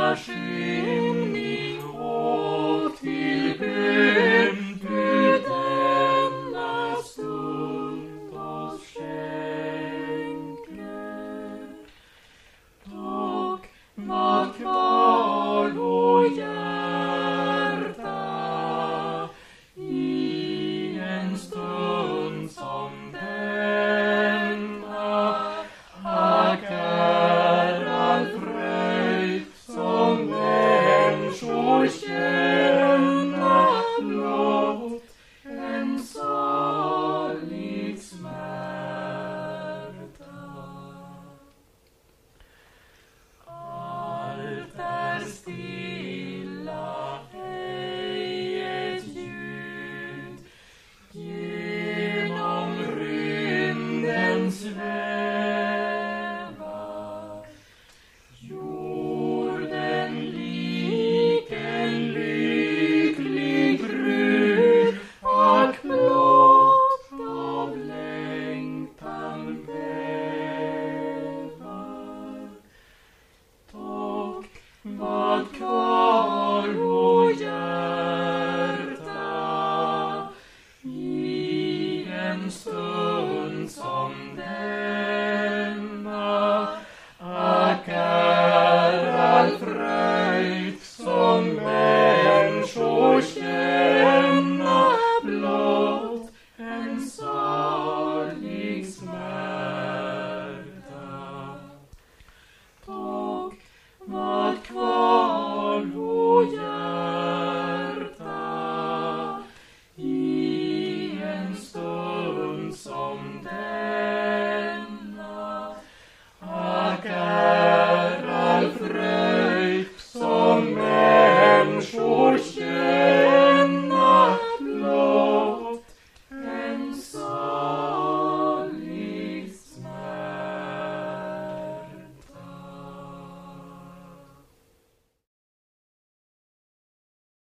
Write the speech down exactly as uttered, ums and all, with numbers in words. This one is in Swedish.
denna skymning och till bön du denna stund oss skänker. Dock vad kvar då hjärta i en stund som denna, ack är all fröjd som människor känna, blott en salig smärta. Allt är stilla, ej ett ljud genom rymden svävar. Jorden lik en lycklig brud, ack blott av längtan bävar. Dock vad kvar då hjärta i en stund som denna, ack är all fröjd som människor känna, blott en salig smärta. Dock vad kvar då hjärta i en stund som denna,